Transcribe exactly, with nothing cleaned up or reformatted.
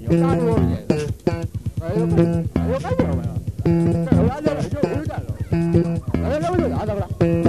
有啥多的？哎呦，哎呦，干什么呀？这有啥的？就有点了。哎，要不就啥的了？